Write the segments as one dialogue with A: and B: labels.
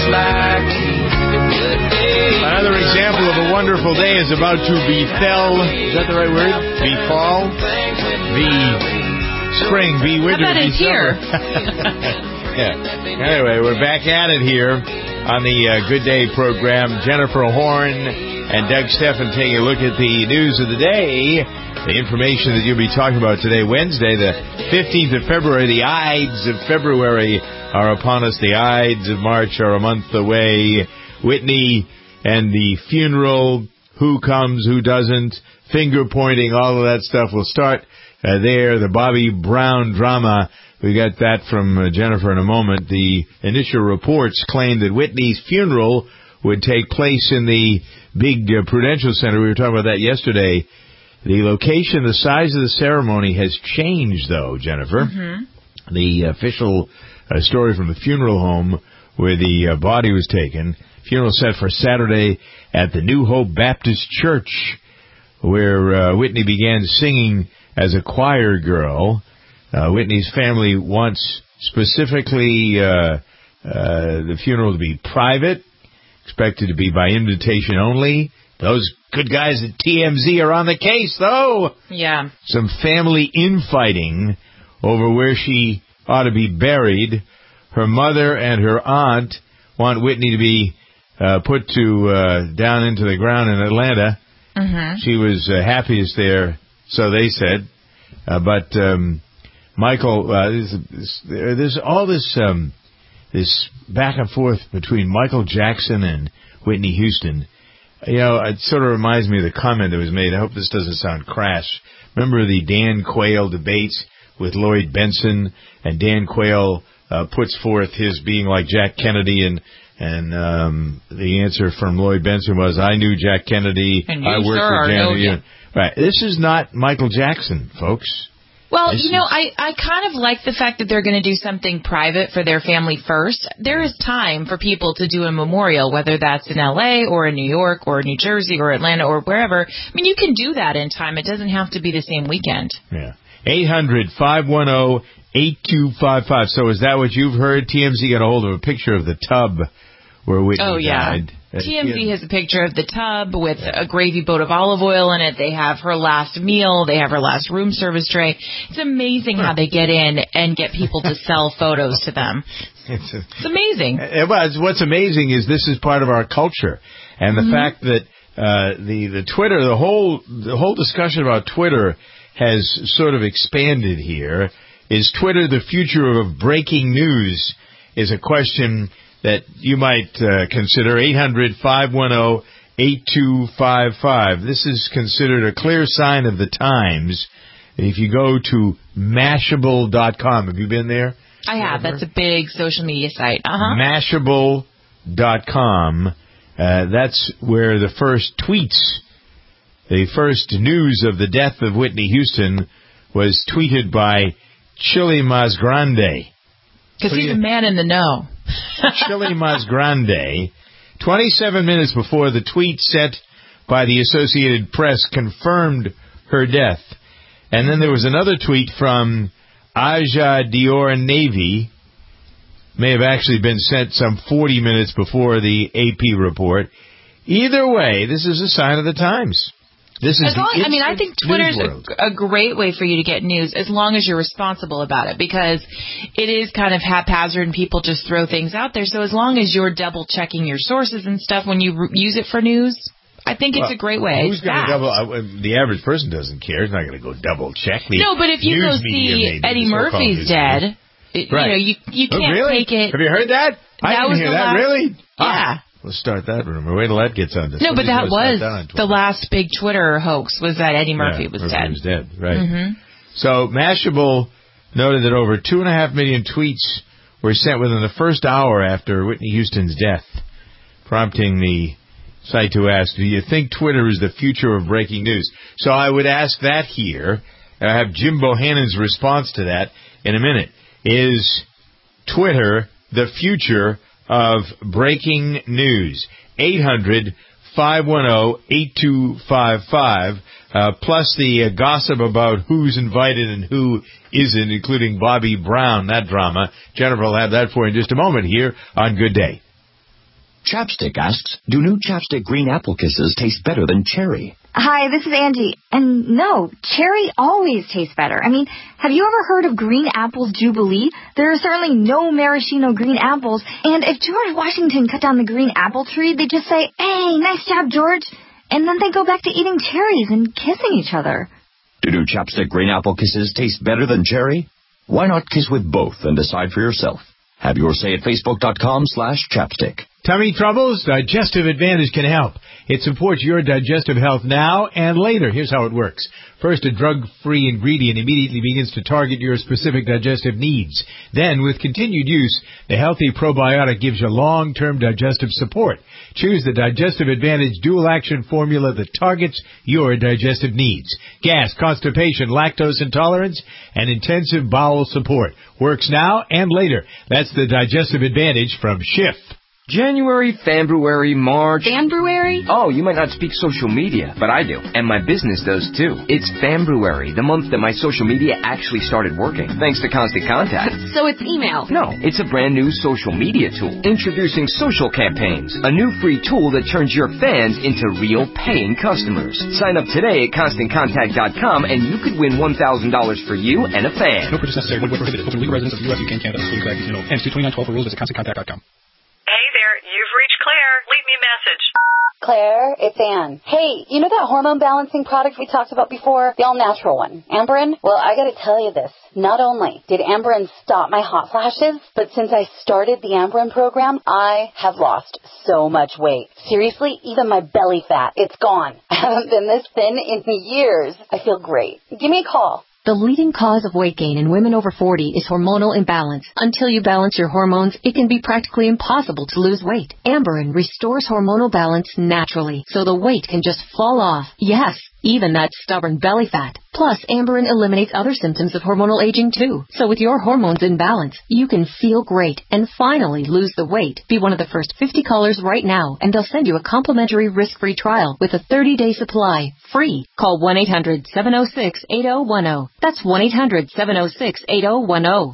A: Another example of a wonderful day is about to befell. Is that the right word? Befall? Spring, winter,
B: I bet it's here.
A: Yeah. Anyway, we're back at it here on the Good Day program. Jennifer Horn and Doug Steffen taking a look at the news of the day. The information that you'll be talking about today, Wednesday, the 15th of February. The Ides of February are upon us. The Ides of March are a month away. Whitney and the funeral, who comes, who doesn't, finger pointing, all of that stuff will start there. The Bobby Brown drama, we got that from Jennifer in a moment. The initial reports claim that Whitney's funeral would take place in the big Prudential Center. We were talking about that yesterday. The location, the size of the ceremony has changed, though, Jennifer. Mm-hmm. The official story from the funeral home where the body was taken, funeral set for Saturday at the New Hope Baptist Church, where Whitney began singing as a choir girl. Whitney's family wants specifically the funeral to be private, expected to be by invitation only. Those good guys at TMZ are on the case, though.
B: Yeah. Some
A: family infighting over where she ought to be buried. Her mother and her aunt want Whitney to be put down into the ground in Atlanta. Mm-hmm. She was happiest there, so they said. But Michael, there's all this back and forth between Michael Jackson and Whitney Houston. You know, it sort of reminds me of the comment that was made. I hope this doesn't sound crass. Remember the Dan Quayle debates with Lloyd Benson, and Dan Quayle puts forth his being like Jack Kennedy, and the answer from Lloyd Benson was, "I knew Jack Kennedy. I worked for Kennedy." Right. This is not Michael Jackson, folks.
B: Well, I kind of like the fact that they're going to do something private for their family first. There is time for people to do a memorial, whether that's in L.A. or in New York or New Jersey or Atlanta or wherever. I mean, you can do that in time. It doesn't have to be the same weekend.
A: Yeah. 800-510-8255. So is that what you've heard? TMZ got a hold of a picture of the tub where Whitney died.
B: TMZ has a picture of the tub with a gravy boat of olive oil in it. They have her last meal. They have her last room service tray. It's amazing how they get in and get people to sell photos to them. It's amazing.
A: What's amazing is this is part of our culture, and the fact that the Twitter, the whole discussion about Twitter has sort of expanded here. Is Twitter the future of breaking news? Is a question that you might consider. 800-510-8255. This is considered a clear sign of the times. If you go to Mashable.com, have you been there?
B: I have. That's a big social media site.
A: Mashable.com. That's where the first tweets, the first news of the death of Whitney Houston was tweeted by Chili Masgrande.
B: Because he's a man in the know.
A: Chili Masgrande, 27 minutes before the tweet sent by the Associated Press confirmed her death. And then there was another tweet from Aja Dior Navy, may have actually been sent some 40 minutes before the AP report. Either way, this is a sign of the times.
B: I think Twitter's a great way for you to get news as long as you're responsible about it, because it is kind of haphazard and people just throw things out there. So as long as you're double checking your sources and stuff when you use it for news, I think it's a great way.
A: Who's going to double? The average person doesn't care. He's not going to go double check.
B: No, but if you go see Eddie Murphy's dead, you can't take it.
A: Have you heard that? I didn't hear that. Really?
B: Yeah.
A: Let's start that rumor. Wait till that gets on.
B: No, but that was the last big Twitter hoax, was that Eddie Murphy was dead.
A: He was dead, right. Mm-hmm. So Mashable noted that over 2.5 million tweets were sent within the first hour after Whitney Houston's death, prompting the site to ask, do you think Twitter is the future of breaking news? So I would ask that here, and I have Jim Bohannon's response to that in a minute. Is Twitter the future of breaking news? 800-510-8255, plus the gossip about who's invited and who isn't, including Bobby Brown, that drama. Jennifer will have that for you in just a moment here on Good Day.
C: Chapstick asks, do new Chapstick green apple kisses taste better than cherry?
D: Hi, this is Angie. And no, cherry always tastes better. I mean, have you ever heard of Green Apples Jubilee? There are certainly no maraschino green apples. And if George Washington cut down the green apple tree, they just say, hey, nice job, George. And then they go back to eating cherries and kissing each other.
C: Do new Chapstick green apple kisses taste better than cherry? Why not kiss with both and decide for yourself? Have your say at Facebook.com/chapstick.
A: Tummy troubles? Digestive Advantage can help. It supports your digestive health now and later. Here's how it works. First, a drug-free ingredient immediately begins to target your specific digestive needs. Then, with continued use, the healthy probiotic gives you long-term digestive support. Choose the Digestive Advantage dual-action formula that targets your digestive needs. Gas, constipation, lactose intolerance, and intensive bowel support. Works now and later. That's the Digestive Advantage from Schiff.
E: January, February, March...
D: February?
E: Oh, you might not speak social media, but I do. And my business does too. It's February, the month that my social media actually started working, thanks to Constant Contact.
D: So it's email?
E: No, it's a brand new social media tool. Introducing Social Campaigns, a new free tool that turns your fans into real paying customers. Sign up today at ConstantContact.com and you could win $1,000 for you and a fan.
F: No purchase necessary. Void where prohibited. Open to legal residents of the U.S., UK, and Canada. Excluding Craig, Casino. Hence, 22912 for rules. Visit ConstantContact.com.
G: Hey there, you've reached Claire. Leave me a message.
H: Claire, it's Ann. Hey, you know that hormone balancing product we talked about before? The all-natural one, Amberen? Well, I gotta tell you this. Not only did Amberen stop my hot flashes, but since I started the Amberen program, I have lost so much weight. Seriously, even my belly fat, it's gone. I haven't been this thin in years. I feel great. Give me a call.
I: The leading cause of weight gain in women over 40 is hormonal imbalance. Until you balance your hormones, it can be practically impossible to lose weight. Amberen restores hormonal balance naturally, so the weight can just fall off. Yes, even that stubborn belly fat. Plus, Amberen eliminates other symptoms of hormonal aging too. So with your hormones in balance, you can feel great and finally lose the weight. Be one of the first 50 callers right now, and they'll send you a complimentary risk-free trial with a 30-day supply, free. Call 1-800-706-8010. That's 1-800-706-8010.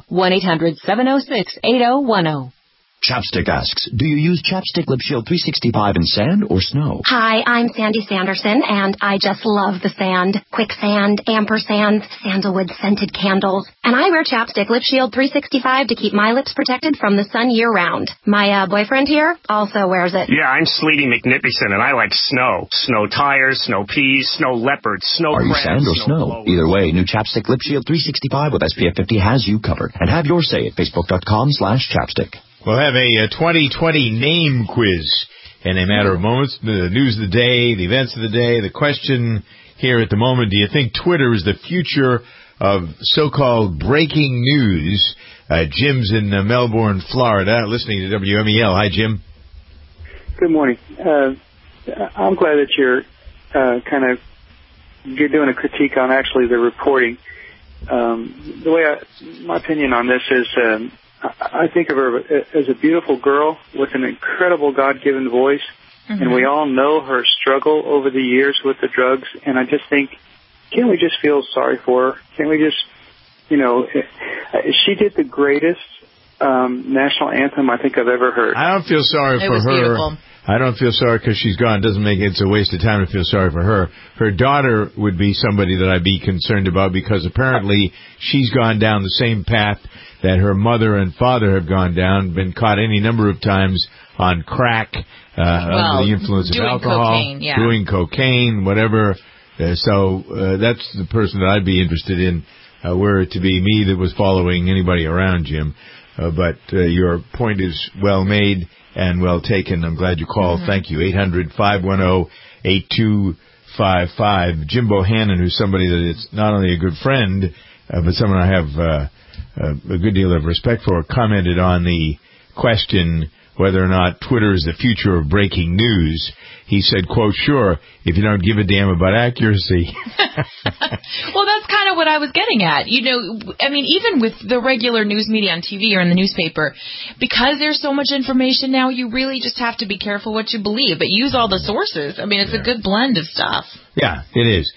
I: 1-800-706-8010.
C: Chapstick asks, do you use Chapstick Lip Shield 365 in sand or snow?
J: Hi, I'm Sandy Sanderson, and I just love the sand. Quicksand, ampersand, sandalwood scented candles. And I wear Chapstick Lip Shield 365 to keep my lips protected from the sun year-round. My boyfriend here also wears it.
K: Yeah, I'm Sleety McNippyson, and I like snow. Snow tires, snow peas, snow leopards, snow
C: crabs. Are you sand or snow? Either way, new Chapstick Lip Shield 365 with SPF 50 has you covered. And have your say at Facebook.com/chapstick.
A: We'll have a 2020 name quiz in a matter of moments. The news of the day, the events of the day, the question here at the moment, do you think Twitter is the future of so-called breaking news? Jim's in Melbourne, Florida, listening to WMEL. Hi, Jim.
L: Good morning. I'm glad that you're you're doing a critique on actually the reporting. The way my opinion on this is, I think of her as a beautiful girl with an incredible God-given voice, and we all know her struggle over the years with the drugs, and I just think, can't we just feel sorry for her? Can't we just, she did the greatest national anthem I think I've ever heard.
A: I don't feel sorry for her. Beautiful. I don't feel sorry because she's gone. It doesn't make it's a waste of time to feel sorry for her. Her daughter would be somebody that I'd be concerned about because apparently she's gone down the same path that her mother and father have gone down, been caught any number of times on crack, under the influence of alcohol, doing cocaine, whatever. So that's the person that I'd be interested in, were it to be me that was following anybody around, Jim. But your point is well made and well taken. I'm glad you called. Thank you. 800-510-8255. Jim Bohannon, who's somebody that is not only a good friend, but someone I have a good deal of respect for, commented on the question whether or not Twitter is the future of breaking news. He said, quote, sure, if you don't give a damn about accuracy.
B: Well, that's kind of what I was getting at. Even with the regular news media on TV or in the newspaper, because there's so much information now, you really just have to be careful what you believe, but use all the sources. It's a good blend of stuff.
A: Yeah, it is.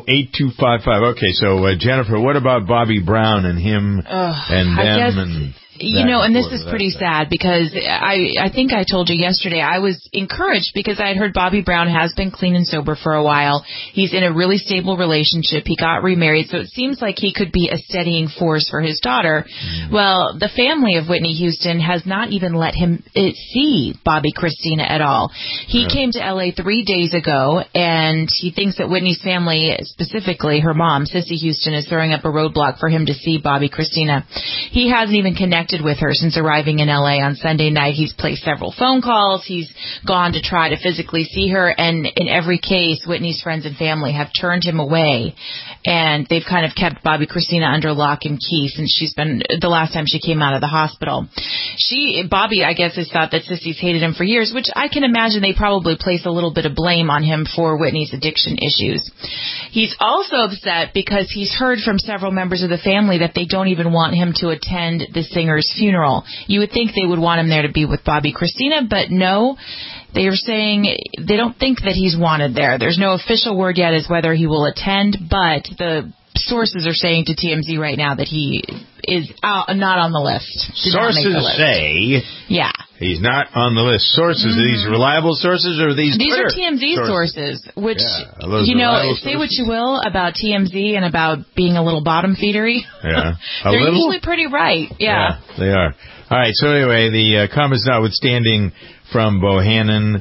A: 800-510-8255. Okay, so Jennifer, what about Bobby Brown and him and them?
B: And this is pretty sad because I think I told you yesterday I was encouraged because I had heard Bobby Brown has been clean and sober for a while. He's in a really stable relationship. He got remarried, so it seems like he could be a steadying force for his daughter. Well, the family of Whitney Houston has not even let him see Bobby Christina at all. He came to L.A. 3 days ago, and he thinks that Whitney's family, specifically her mom, Sissy Houston, is throwing up a roadblock for him to see Bobby Christina. He hasn't even connected with her since arriving in L.A. on Sunday night. He's placed several phone calls. He's gone to try to physically see her, and in every case, Whitney's friends and family have turned him away, and they've kind of kept Bobby Christina under lock and key since the last time she came out of the hospital. Bobby, I guess, has thought that Sissy's hated him for years, which I can imagine they probably place a little bit of blame on him for Whitney's addiction issues. He's also upset because he's heard from several members of the family that they don't even want him to attend the singer's funeral. You would think they would want him there to be with Bobby Christina, but no. They are saying they don't think that he's wanted there. There's no official word yet as whether he will attend, but the sources are saying to TMZ right now that he is not on the list.
A: Sources say he's not on the list. Sources, are these reliable sources or are these Twitter
B: are TMZ sources, which, say what you will about TMZ and about being a little bottom feedery.
A: Yeah.
B: They're usually pretty right. Yeah,
A: they are. All right, so anyway, the comments notwithstanding from Bohannon,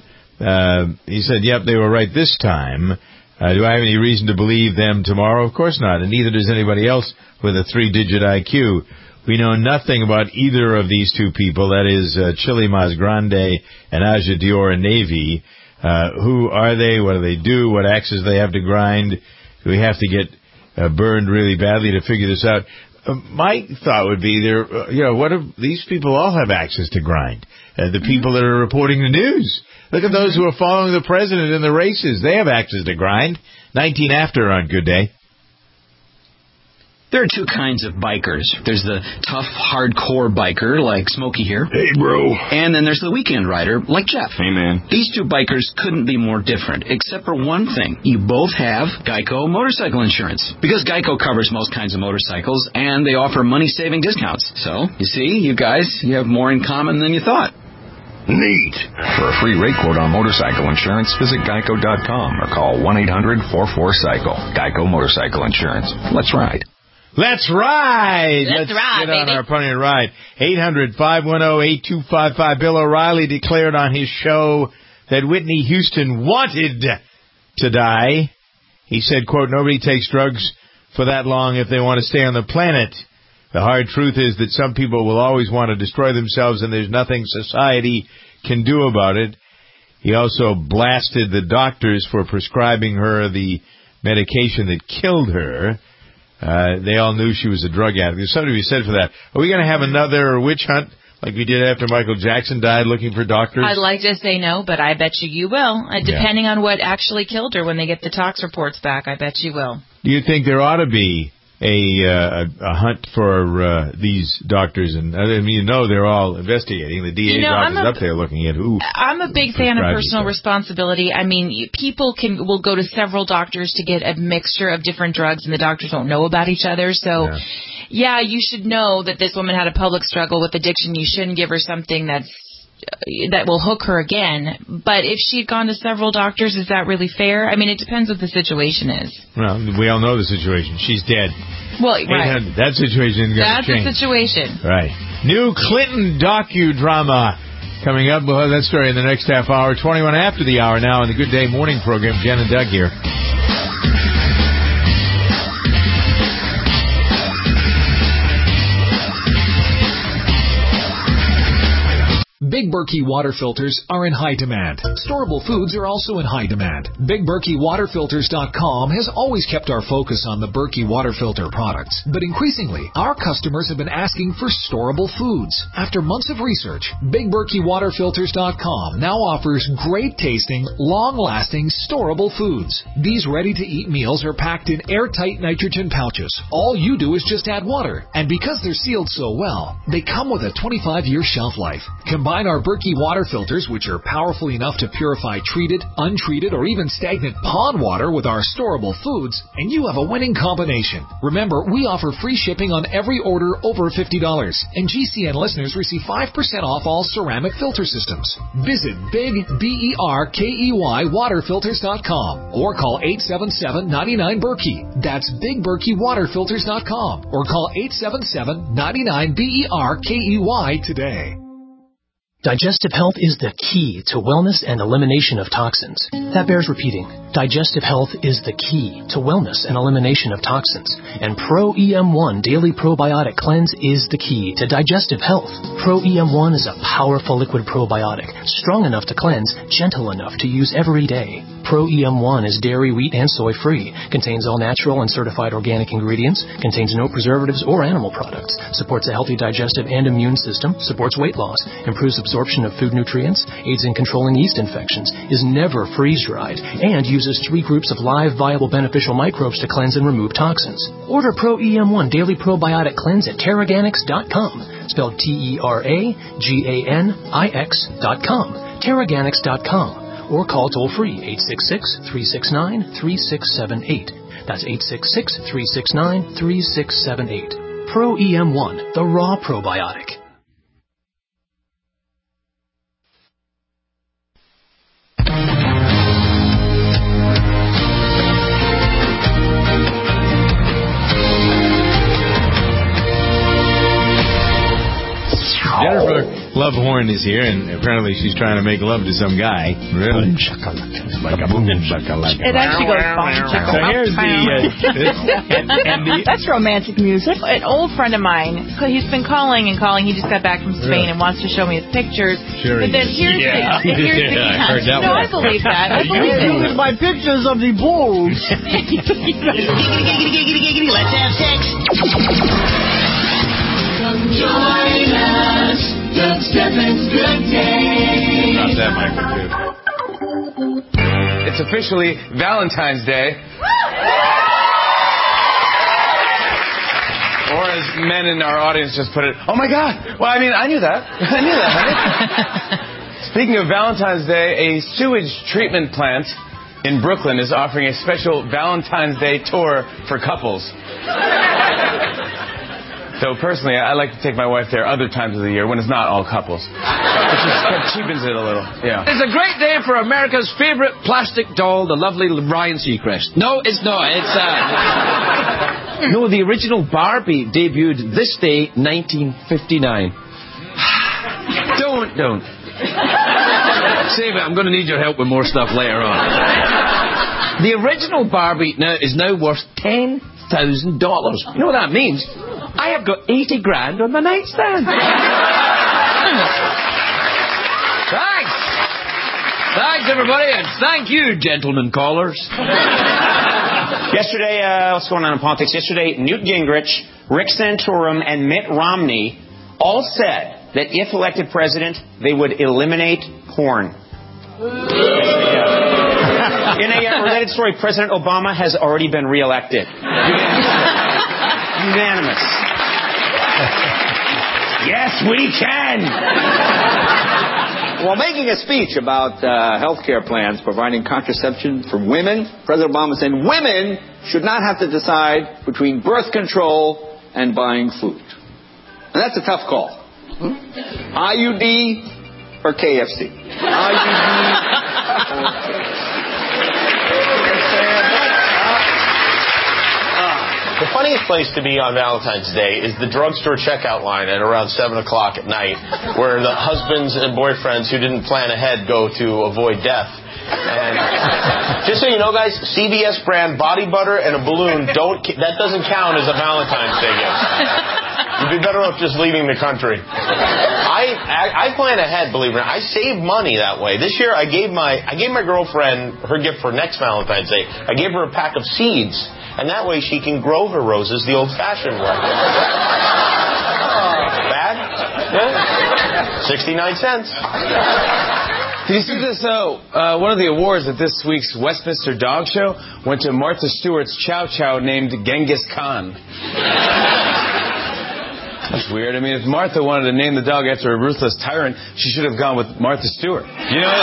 A: he said, yep, they were right this time. Do I have any reason to believe them tomorrow? Of course not, and neither does anybody else with a 3-digit IQ. We know nothing about either of these two people, that is Chili Masgrande and Aja Dior Navy. Who are they? What do they do? What axes do they have to grind? Do we have to get burned really badly to figure this out? My thought would be what if these people all have access to grind? The people that are reporting the news. Look at those who are following the president in the races. They have access to grind. 19 after on Good Day.
M: There are two kinds of bikers. There's the tough, hardcore biker, like Smokey here.
N: Hey, bro.
M: And then there's the weekend rider, like Jeff.
N: Hey, man.
M: These two bikers couldn't be more different, except for one thing. You both have Geico motorcycle insurance. Because Geico covers most kinds of motorcycles, and they offer money-saving discounts. So, you see, you have more in common than you thought.
N: Neat.
O: For a free rate quote on motorcycle insurance, visit geico.com or call 1-800-44-CYCLE. Geico Motorcycle Insurance. Let's ride.
A: Let's ride.
B: Let's ride,
A: get on our pony and ride. 800-510-8255. Bill O'Reilly declared on his show that Whitney Houston wanted to die. He said, quote, nobody takes drugs for that long if they want to stay on the planet. The hard truth is that some people will always want to destroy themselves, and there's nothing society can do about it. He also blasted the doctors for prescribing her the medication that killed her. They all knew she was a drug addict. There's something to be said for that. Are we going to have another witch hunt like we did after Michael Jackson died looking for doctors?
B: I'd like to say no, but I bet you will. Depending on what actually killed her when they get the tox reports back, I bet you will.
A: Do you think there ought to be a hunt for these doctors? And they're all investigating. The DA's office is up there looking at who.
B: I'm a big fan of personal responsibility. I mean, people will go to several doctors to get a mixture of different drugs, and the doctors don't know about each other. So, yeah, you should know that this woman had a public struggle with addiction. You shouldn't give her something that will hook her again. But if she'd gone to several doctors, is that really fair? I mean, it depends what the situation is.
A: Well, we all know the situation. She's dead.
B: Well, right.
A: That situation is going to change.
B: That's the situation.
A: Right. New Clinton docudrama coming up. We'll have that story in the next half hour. 21 after the hour now on the Good Day Morning program. Jen and Doug here.
P: Big Berkey water filters are in high demand. Storable foods are also in high demand. BigBerkeyWaterFilters.com has always kept our focus on the Berkey water filter products, but increasingly, our customers have been asking for storable foods. After months of research, BigBerkeyWaterFilters.com now offers great-tasting, long-lasting, storable foods. These ready-to-eat meals are packed in airtight nitrogen pouches. All you do is just add water, and because they're sealed so well, they come with a 25-year shelf life. Combine Combine our Berkey water filters, which are powerful enough to purify treated, untreated, or even stagnant pond water with our storable foods, and you have a winning combination. Remember, we offer free shipping on every order over $50, and GCN listeners receive 5% off all ceramic filter systems. Visit BigBerkeyWaterFilters.com or call 877-99-BERKEY. That's BigBerkeyWaterFilters.com or call 877-99-BERKEY today.
N: Digestive health is the key to wellness and elimination of toxins. That bears repeating. Digestive health is the key to wellness and elimination of toxins. And Pro EM1 Daily Probiotic Cleanse is the key to digestive health. Pro EM1 is a powerful liquid probiotic, strong enough to cleanse, gentle enough to use every day. Pro EM1 is dairy, wheat, and soy-free, contains all natural and certified organic ingredients, contains no preservatives or animal products, supports a healthy digestive and immune system, supports weight loss, improves absorption of food nutrients, aids in controlling yeast infections, is never freeze-dried, and uses 3 groups of live, viable, beneficial microbes to cleanse and remove toxins. Order Pro EM1 Daily Probiotic Cleanse at Teraganix.com, spelled Teraganix.com, Teraganix.com, or call toll-free 866-369-3678. That's 866-369-3678. Pro EM1, the raw probiotic.
A: Jennifer Love Horn is here, and apparently she's trying to make love to some guy. Really?
B: It actually goes fine.
A: So here's
B: That's romantic music. An old friend of mine, he's been calling and calling. He just got back from Spain and wants to show me his pictures.
A: Sure.
B: But then here's the
A: I heard that
B: No,
A: one.
B: I believe that. I believe it.
Q: My pictures of the bulls.
R: Let's have sex. Come join us. Doug Steffens Good Day.
A: Drop that microphone, too.
S: It's officially Valentine's Day. Or as men in our audience just put it, oh my God. Well, I mean, I knew that. I knew that, honey. Speaking of Valentine's Day, a sewage treatment plant in Brooklyn is offering a special Valentine's Day tour for couples. Though personally, I like to take my wife there other times of the year when it's not all couples. It just cheapens it a little. Yeah.
Q: It's a great day for America's favorite plastic doll, the lovely Ryan Seacrest. No, it's not. It's no, the original Barbie debuted this day, 1959. Don't. Save it. I'm going to need your help with more stuff later on. The original Barbie is now worth $10,000. You know what that means? I have got 80 grand on the nightstand. Thanks, everybody, and thank you, gentlemen callers.
T: Yesterday, what's going on in politics? Yesterday, Newt Gingrich, Rick Santorum, and Mitt Romney all said that if elected president, they would eliminate porn. In a related story, President Obama has already been reelected. Unanimous. Yes, we can!
U: While making a speech about health care plans providing contraception for women, President Obama said women should not have to decide between birth control and buying food. And that's a tough call. IUD or KFC?
V: The funniest place to be on Valentine's Day is the drugstore checkout line at around 7 o'clock at night, where the husbands and boyfriends who didn't plan ahead go to avoid death. And just so you know, guys, CVS brand body butter and a balloon that doesn't count as a Valentine's Day gift. You'd be better off just leaving the country. I plan ahead, believe it or not. I save money that way. This year I gave my girlfriend her gift for next Valentine's Day. I gave her a pack of seeds. And that way she can grow her roses the old-fashioned way. Bad? Yeah. 69 cents.
S: Did you see this? One of the awards at this week's Westminster Dog Show went to Martha Stewart's Chow Chow named Genghis Khan. That's weird. I mean, if Martha wanted to name the dog after a ruthless tyrant, she should have gone with Martha Stewart. You know?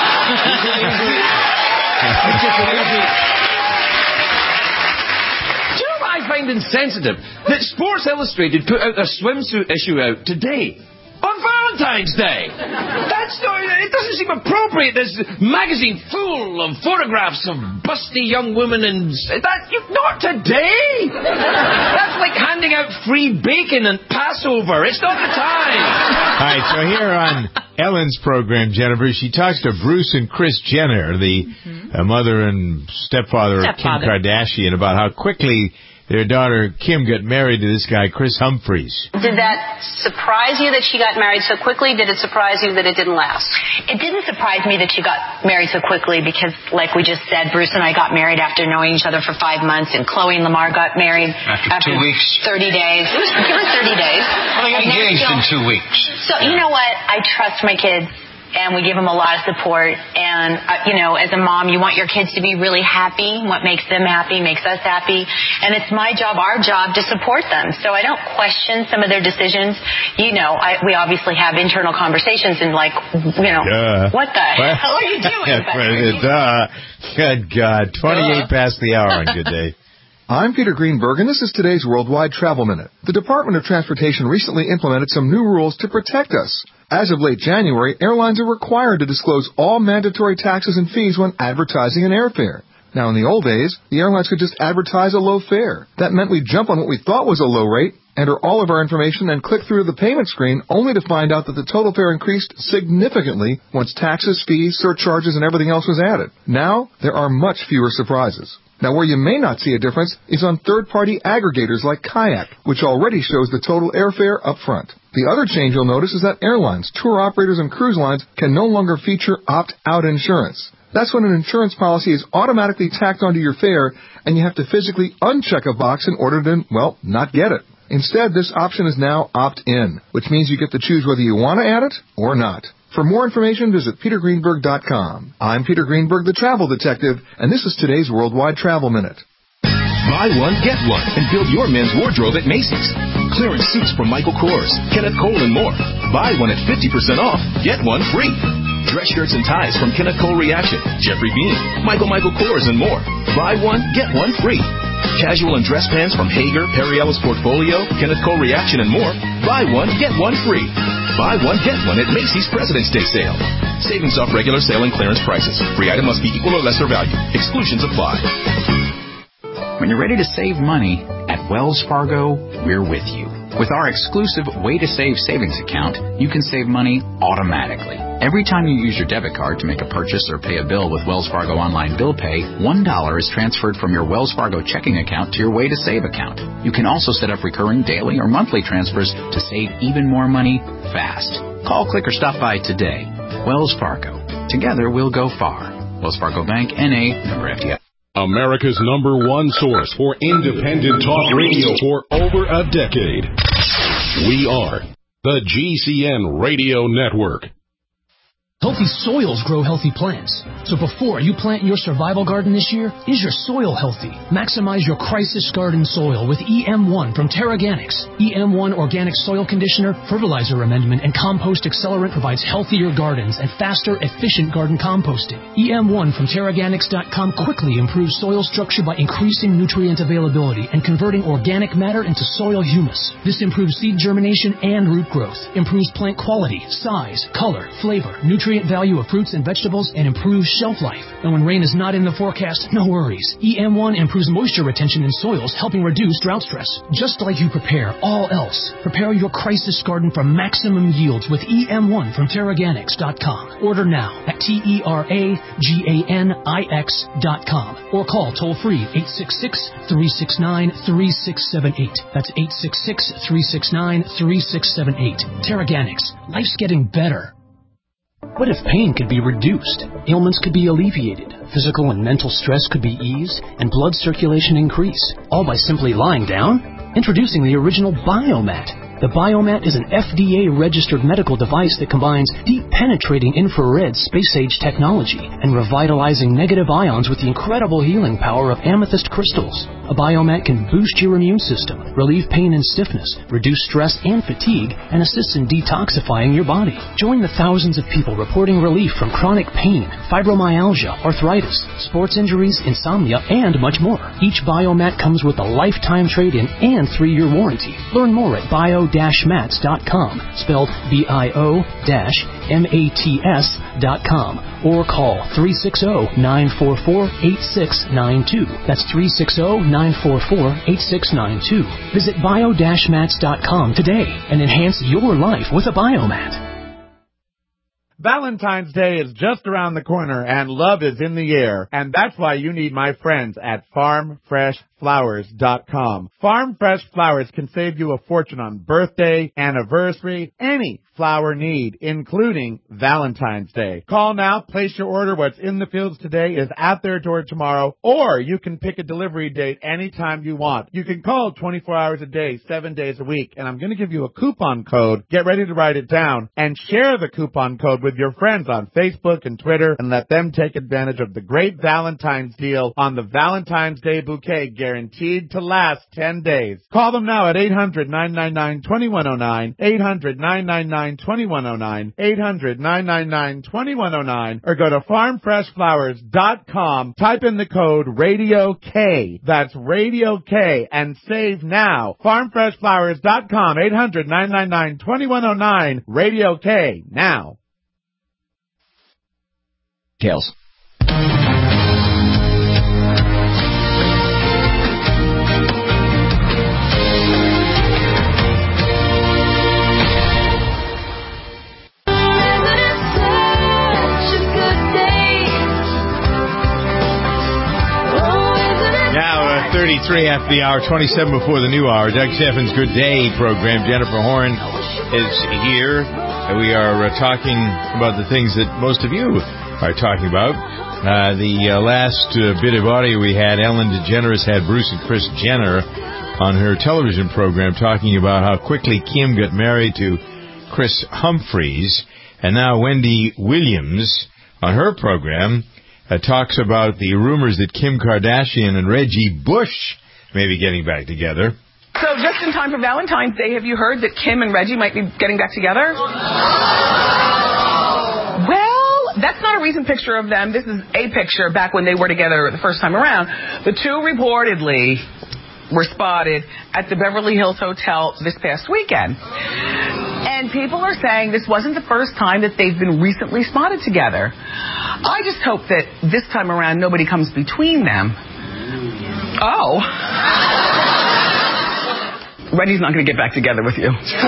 Q: I find insensitive that Sports Illustrated put out a swimsuit issue out today on Valentine's Day. That's not, it doesn't seem appropriate. This magazine full of photographs of busty young women and that, not today. That's like handing out free bacon and Passover. It's not the time.
A: All right, so here on Ellen's program, Jennifer, she talks to Bruce and Kris Jenner, the mother and stepfather of Kim Kardashian, about how quickly their daughter Kim got married to this guy, Chris Humphries.
D: Did that surprise you that she got married so quickly? Did it surprise you that it didn't last?
H: It didn't surprise me that she got married so quickly because, like we just said, Bruce and I got married after knowing each other for 5 months, and Chloe and Lamar got married after 2 weeks. 30 days. Give her 30 days.
E: Well, they got engaged in 2 weeks.
H: So, you know what? I trust my kids. And we give them a lot of support. And, as a mom, you want your kids to be really happy. What makes them happy makes us happy. And it's my job, our job, to support them. So I don't question some of their decisions. We obviously have internal conversations and what the hell are you doing?
A: Good God. 28 past the hour on Good Day.
W: I'm Peter Greenberg, and this is today's Worldwide Travel Minute. The Department of Transportation recently implemented some new rules to protect us. As of late January, airlines are required to disclose all mandatory taxes and fees when advertising an airfare. Now, in the old days, the airlines could just advertise a low fare. That meant we'd jump on what we thought was a low rate, enter all of our information, and click through to the payment screen, only to find out that the total fare increased significantly once taxes, fees, surcharges, and everything else was added. Now, there are much fewer surprises. Now, where you may not see a difference is on third-party aggregators like Kayak, which already shows the total airfare up front. The other change you'll notice is that airlines, tour operators, and cruise lines can no longer feature opt-out insurance. That's when an insurance policy is automatically tacked onto your fare, and you have to physically uncheck a box in order to, not get it. Instead, this option is now opt-in, which means you get to choose whether you want to add it or not. For more information, visit petergreenberg.com. I'm Peter Greenberg, the travel detective, and this is today's Worldwide Travel Minute.
X: Buy one, get one, and build your men's wardrobe at Macy's. Clearance suits from Michael Kors, Kenneth Cole, and more. Buy one at 50% off, get one free. Dress shirts and ties from Kenneth Cole Reaction, Jeffrey Beam, Michael Kors, and more. Buy one, get one free. Casual and dress pants from Hager, Perry Ellis Portfolio, Kenneth Cole Reaction, and more. Buy one, get one free. Buy one, get one at Macy's President's Day sale. Savings off regular sale and clearance prices. Free item must be equal or lesser value. Exclusions apply.
Y: When you're ready to save money, at Wells Fargo, we're with you. With our exclusive Way to Save savings account, you can save money automatically. Every time you use your debit card to make a purchase or pay a bill with Wells Fargo Online Bill Pay, $1 is transferred from your Wells Fargo checking account to your Way to Save account. You can also set up recurring daily or monthly transfers to save even more money fast. Call, click, or stop by today. Wells Fargo. Together we'll go far. Wells Fargo Bank, N.A., member FDIC.
Z: America's #1 source for independent talk radio for over a decade. We are the GCN Radio Network.
N: Healthy soils grow healthy plants. So before you plant your survival garden this year, is your soil healthy? Maximize your crisis garden soil with EM1 from TerraGanix. EM1 Organic Soil Conditioner, Fertilizer Amendment, and Compost Accelerant provides healthier gardens and faster, efficient garden composting. EM1 from TerraGanix.com quickly improves soil structure by increasing nutrient availability and converting organic matter into soil humus. This improves seed germination and root growth, improves plant quality, size, color, flavor, nutrient value of fruits and vegetables, and improves shelf life. And when rain is not in the forecast, no worries. EM1 improves moisture retention in soils, helping reduce drought stress. Just like you prepare all else, prepare your crisis garden for maximum yields with EM1 from TerraGanix.com. Order now at TerraGanix.com or call toll-free 866-369-3678. That's 866-369-3678. TerraGanix. Life's getting better. What if pain could be reduced, ailments could be alleviated, physical and mental stress could be eased, and blood circulation increase, all by simply lying down? Introducing the original Biomat. The Biomat is an FDA-registered medical device that combines deep penetrating infrared space-age technology and revitalizing negative ions with the incredible healing power of amethyst crystals. A Biomat can boost your immune system, relieve pain and stiffness, reduce stress and fatigue, and assist in detoxifying your body. Join the thousands of people reporting relief from chronic pain, fibromyalgia, arthritis, sports injuries, insomnia, and much more. Each Biomat comes with a lifetime trade-in and 3-year warranty. Learn more at bio-mats.com, spelled bio-mats.com, or call 360-944-8692. That's 360-944-8692. Visit bio-mats.com today and enhance your life with a Biomat.
C: Valentine's Day is just around the corner and love is in the air, and that's why you need my friends at FarmFreshFlowers.com. Farm Fresh Flowers can save you a fortune on birthday, anniversary, any flower need, including Valentine's Day. Call now, place your order. What's in the fields today is at their door tomorrow, or you can pick a delivery date anytime you want. You can call 24 hours a day, 7 days a week, and I'm going to give you a coupon code. Get ready to write it down and share the coupon code with your friends on Facebook and Twitter and let them take advantage of the great Valentine's deal on the Valentine's Day bouquet, guaranteed to last 10 days. Call them now at 800-999-2109, 800-999-2109, 800-999-2109, or go to farmfreshflowers.com, type in the code Radio K. That's Radio K, and save now. farmfreshflowers.com, 800-999-2109, Radio K, now.
M: Tails.
A: Now, 33 after the hour, 27 before the new hour. Doug Steffens' Good Day program. Jennifer Horn is here. We are talking about the things that most of you are talking about. The last bit of audio we had, Ellen DeGeneres had Bruce and Kris Jenner on her television program talking about how quickly Kim got married to Chris Humphries. And now Wendy Williams on her program talks about the rumors that Kim Kardashian and Reggie Bush may be getting back together.
F: So just in time for Valentine's Day, have you heard that Kim and Reggie might be getting back together? Well, that's not a recent picture of them. This is a picture back when they were together the first time around. The two reportedly were spotted at the Beverly Hills Hotel this past weekend. And people are saying this wasn't the first time that they've been recently spotted together. I just hope that this time around nobody comes between them. Oh. Reggie's not going to get back together with you.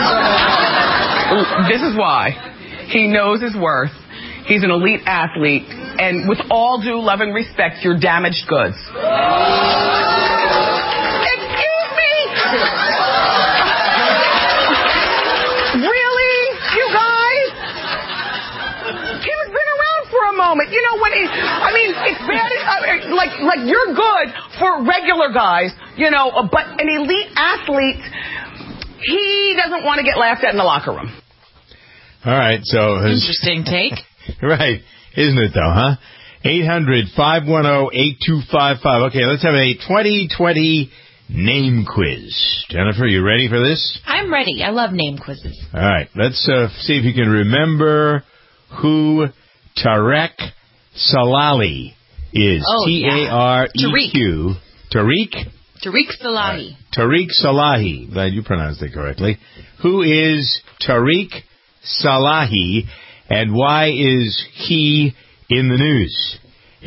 F: This is why. He knows his worth. He's an elite athlete. And with all due love and respect, you're damaged goods. Excuse me! Really? You guys? Kim's been around for a moment. You know, when it's bad. Like you're good for regular guys, you know, but an elite athlete, he doesn't want to get laughed at in the locker room.
A: All right, so...
B: Interesting take.
A: Right, isn't it, though, huh? 800-510-8255. Okay, let's have a 2020 name quiz. Jennifer, you ready for this?
B: I'm ready. I love name quizzes.
A: All right, let's see if you can remember who Tarek Salahi is.
B: Oh,
A: T-A-R-E-Q. Tariq?
B: Tariq Salahi.
A: Tariq Salahi. Glad you pronounced it correctly. Who is Tariq Salahi, and why is he in the news?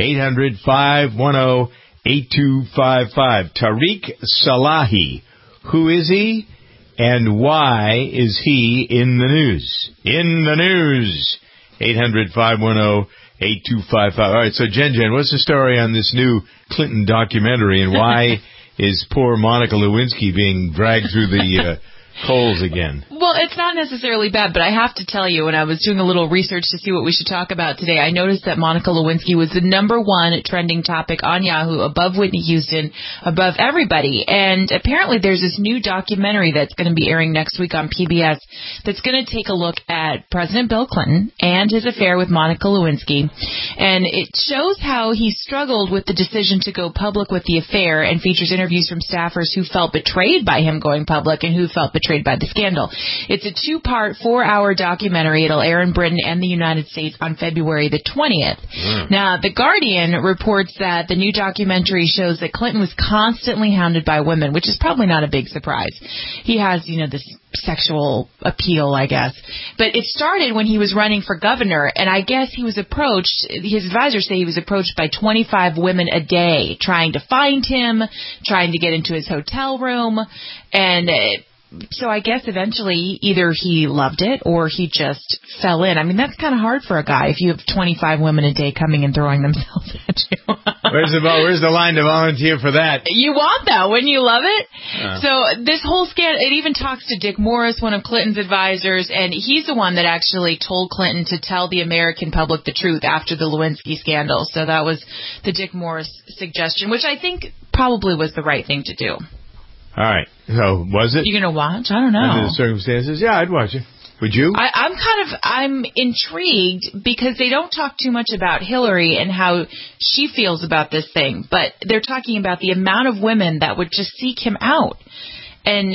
A: 800-510-8255. Tariq Salahi. Who is he, and why is he in the news? In the news. 800-510-8255. All right, so Jen, what's the story on this new Clinton documentary, and why is poor Monica Lewinsky being dragged through the coals again?
B: Well, it's not necessarily bad, but I have to tell you, when I was doing a little research to see what we should talk about today, I noticed that Monica Lewinsky was the #1 trending topic on Yahoo, above Whitney Houston, above everybody. And apparently there's this new documentary that's going to be airing next week on PBS that's going to take a look at President Bill Clinton and his affair with Monica Lewinsky. And it shows how he struggled with the decision to go public with the affair and features interviews from staffers who felt betrayed by him going public and who felt betrayed by the scandal. It's a 2-part, 4-hour documentary. It'll air in Britain and the United States on February the 20th. Now, The Guardian reports that the new documentary shows that Clinton was constantly hounded by women, which is probably not a big surprise. He has, this sexual appeal, I guess. But it started when he was running for governor, and I guess he was approached, his advisors say he was approached by 25 women a day trying to find him, trying to get into his hotel room, and so I guess eventually either he loved it or he just fell in. I mean, that's kind of hard for a guy if you have 25 women a day coming and throwing themselves at you.
A: Where's the line to volunteer for that?
B: You want that, wouldn't you love it? So this whole scandal, it even talks to Dick Morris, one of Clinton's advisors, and he's the one that actually told Clinton to tell the American public the truth after the Lewinsky scandal. So that was the Dick Morris suggestion, which I think probably was the right thing to do.
A: All right. So, was it?
B: You going to watch? I don't know.
A: Under the circumstances? Yeah, I'd watch it. Would you?
B: I'm intrigued because they don't talk too much about Hillary and how she feels about this thing, but they're talking about the amount of women that would just seek him out. And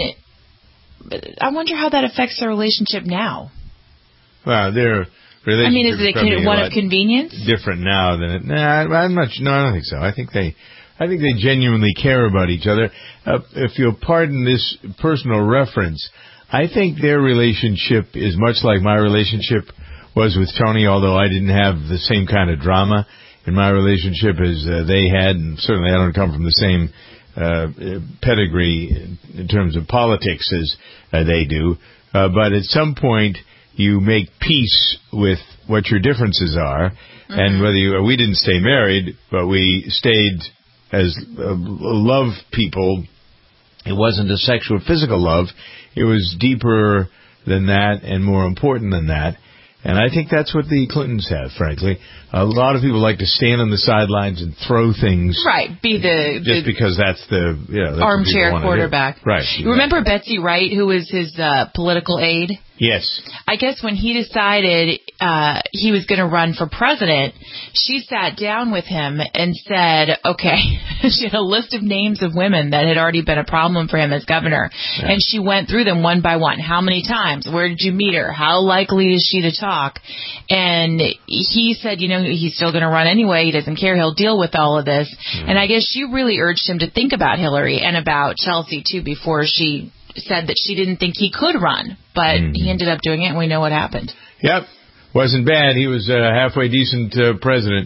B: I wonder how that affects their relationship now.
A: Well, their relationship
B: is it one of convenience?
A: Different now than it. I don't think so. I think they genuinely care about each other. If you'll pardon this personal reference, I think their relationship is much like my relationship was with Tony, although I didn't have the same kind of drama in my relationship as they had, and certainly I don't come from the same pedigree in terms of politics as they do. But at some point, you make peace with what your differences are, and whether we didn't stay married, but we stayed as love people. It wasn't a sexual, physical love. It was deeper than that and more important than that. And I think that's what the Clintons have, frankly. A lot of people like to stand on the sidelines and throw things.
B: Right, just
A: because that's the
B: armchair quarterback.
A: Right.
B: You remember Betsy Wright, who was his political aide?
A: Yes.
B: I guess when he decided he was going to run for president, she sat down with him and said, okay, she had a list of names of women that had already been a problem for him as governor. Yeah. And she went through them one by one. How many times? Where did you meet her? How likely is she to talk? And he said, he's still going to run anyway. He doesn't care. He'll deal with all of this. Mm-hmm. And I guess she really urged him to think about Hillary and about Chelsea, too, before she said that she didn't think he could run. But he ended up doing it, and we know what happened.
A: Yep. Wasn't bad. He was a halfway decent president.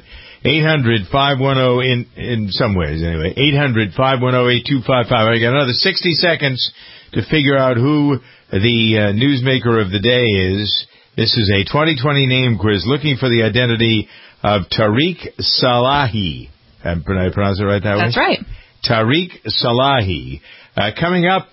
A: 800-510, in some ways anyway, 800-510-8255. I got another 60 seconds to figure out who the newsmaker of the day is. This is a 2020 name quiz looking for the identity of Tariq Salahi. Did I pronounce it right that way?
B: That's right.
A: Tariq Salahi. Coming up,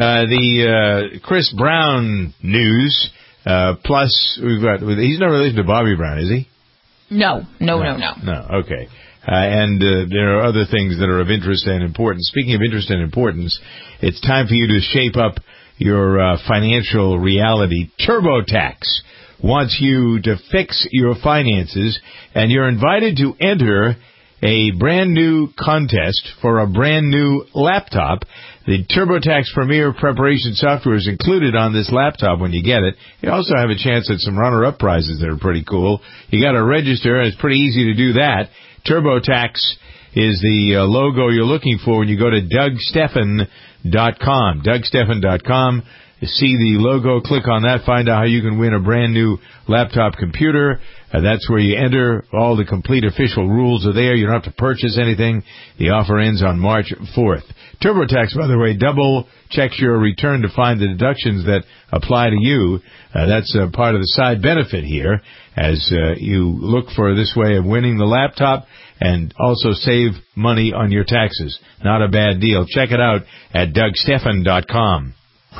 A: the Chris Brown news, plus we've got, he's no relation to Bobby Brown, is he?
B: No. No,
A: okay. And there are other things that are of interest and importance. Speaking of interest and importance, it's time for you to shape up your financial reality. TurboTax wants you to fix your finances, and you're invited to enter a brand new contest for a brand new laptop. The TurboTax Premier preparation software is included on this laptop when you get it. You also have a chance at some runner-up prizes that are pretty cool. You got to register, and it's pretty easy to do that. TurboTax is the logo you're looking for when you go to DougStephan.com. DougStephan.com. See the logo, click on that, find out how you can win a brand new laptop computer. That's where you enter. All the complete official rules are there. You don't have to purchase anything. The offer ends on March 4th. TurboTax, by the way, double checks your return to find the deductions that apply to you. That's part of the side benefit here as you look for this way of winning the laptop and also save money on your taxes. Not a bad deal. Check it out at DougStephan.com.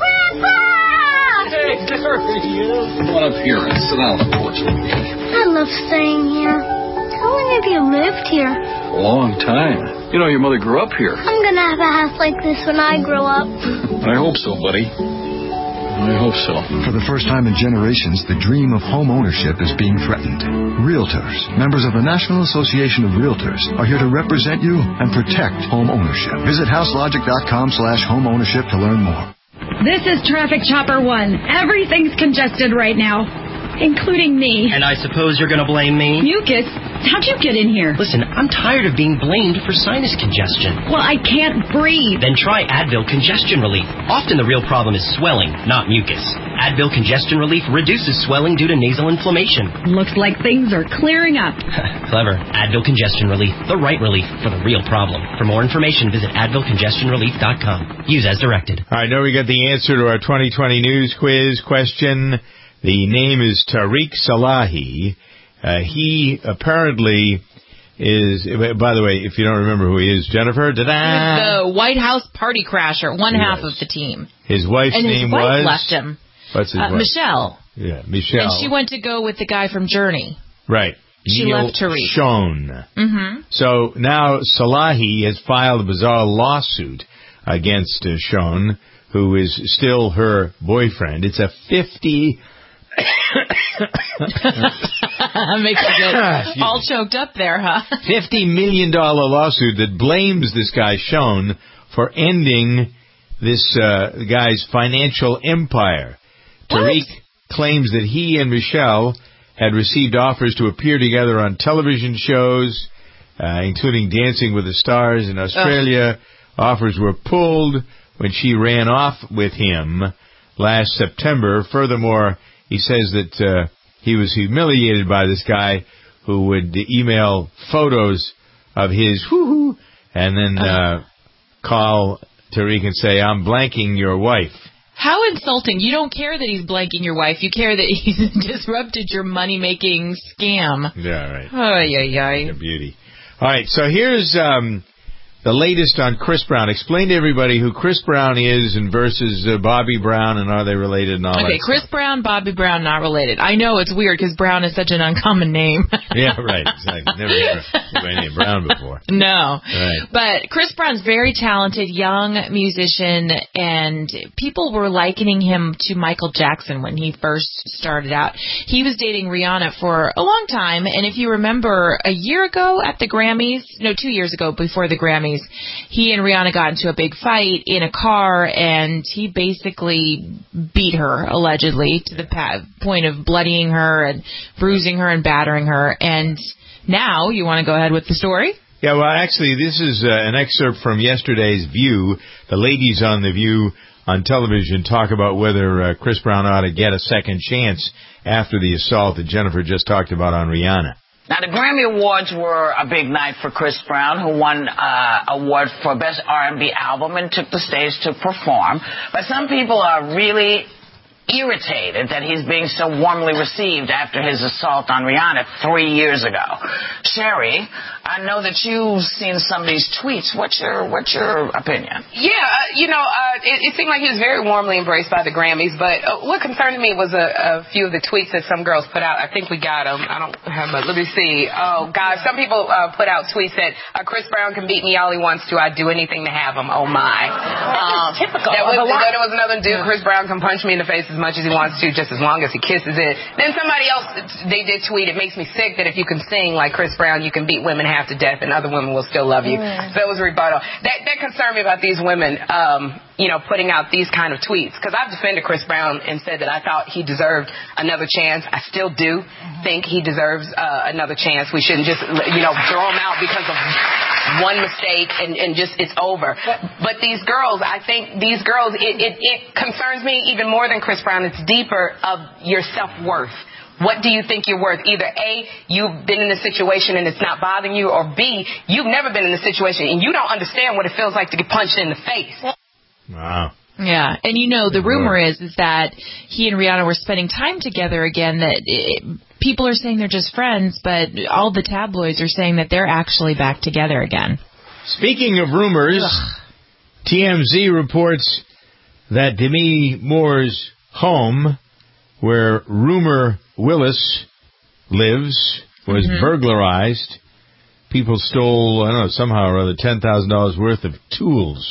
R: Hey, there he is.
M: Come on up here and sit down on the porch with me.
G: I love staying here. How long have you lived here?
M: A long time. You know, your mother grew up here.
G: I'm going to have a house like this when I grow up.
M: I hope so, buddy.
I: I hope so.
J: For the first time in generations, the dream of home ownership is being threatened. Realtors, members of the National Association of Realtors, are here to represent you and protect home ownership. Visit houselogic.com/home ownership to learn more.
K: This is Traffic Chopper 1. Everything's congested right now, including me.
L: And I suppose you're going to blame me?
K: Mucus, how'd you get in here?
L: Listen, I'm tired of being blamed for sinus congestion.
K: Well, I can't breathe.
L: Then try Advil Congestion Relief. Often the real problem is swelling, not mucus. Advil Congestion Relief reduces swelling due to nasal inflammation.
K: Looks like things are clearing up.
L: Clever. Advil Congestion Relief. The right relief for the real problem. For more information, visit AdvilCongestionRelief.com. Use as directed.
A: All right, now we got the answer to our 2020 news quiz question. The name is Tariq Salahi. He apparently is, by the way, if you don't remember who he is, Jennifer,
B: He was the White House party crasher, one half of the team.
A: His wife's name was?
B: And his wife left him.
A: What's his wife?
B: Michelle.
A: Yeah, Michelle.
B: And she went to go with the guy from Journey.
A: Right.
B: She
A: Neil
B: left Tariq.
A: Schon.
B: Mm-hmm.
A: So now Salahi has filed a bizarre lawsuit against Schon, who is still her boyfriend. It's a
B: Makes you get all choked up there, huh?
A: $50 million lawsuit that blames this guy Schon for ending this guy's financial empire.
B: What?
A: Tariq claims that he and Michelle had received offers to appear together on television shows, including Dancing with the Stars in Australia. Offers were pulled when she ran off with him last September. Furthermore, he says that he was humiliated by this guy who would email photos of his whoo-hoo and then call Tariq and say, "I'm blanking your wife."
B: How insulting. You don't care that he's blanking your wife. You care that he's disrupted your money-making scam.
A: Yeah, right.
B: Ay.
A: A beauty. All right, so here's the latest on Chris Brown. Explain to everybody who Chris Brown is and versus Bobby Brown, and are they related and all that
B: Chris
A: stuff.
B: Brown, Bobby Brown, not related. I know it's weird because Brown is such an uncommon name.
A: Yeah, right. Exactly. Never heard anybody named Brown before.
B: No.
A: Right.
B: But Chris Brown's very talented, young musician, and people were likening him to Michael Jackson when he first started out. He was dating Rihanna for a long time, and if you remember, a year ago at the Grammys, 2 years ago before the Grammys, he and Rihanna got into a big fight in a car, and he basically beat her, allegedly, to the point of bloodying her and bruising her and battering her. And now, you want to go ahead with the story?
A: Yeah, well, actually, this is an excerpt from yesterday's View. The ladies on The View on television talk about whether Chris Brown ought to get a second chance after the assault that Jennifer just talked about on Rihanna.
O: Now, the Grammy Awards were a big night for Chris Brown, who won award for Best R&B Album and took the stage to perform. But some people are really irritated that he's being so warmly received after his assault on Rihanna 3 years ago. Sherry, I know that you've seen some of these tweets. What's your opinion?
P: Yeah, it seemed like he was very warmly embraced by the Grammys, but what concerned me was a few of the tweets that some girls put out. I think we got them. I don't have them. Let me see. Oh, God, some people put out tweets that Chris Brown can beat me all he wants to. I'd do anything to have him. Oh, my.
O: Typical.
P: There was another dude. Chris Brown can punch me in the face as much as he wants to, just as long as he kisses it. Then somebody else, they did tweet, it makes me sick that if you can sing like Chris Brown, you can beat women half to death and other women will still love you. So it was a rebuttal. That concerned me about these women, putting out these kind of tweets. Because I've defended Chris Brown and said that I thought he deserved another chance. I still do think he deserves another chance. We shouldn't just, throw him out because of one mistake and just it's over. But these girls, it concerns me even more than Chris Brown. It's deeper of your self-worth. What do you think you're worth? Either A, you've been in a situation and it's not bothering you, or B, you've never been in a situation and you don't understand what it feels like to get punched in the face.
A: Wow.
B: Yeah, and the rumor is that he and Rihanna were spending time together again, that people are saying they're just friends, but all the tabloids are saying that they're actually back together again.
A: Speaking of rumors, TMZ reports that Demi Moore's home, where Rumor Willis lives, was burglarized. People stole, somehow or other, $10,000 worth of tools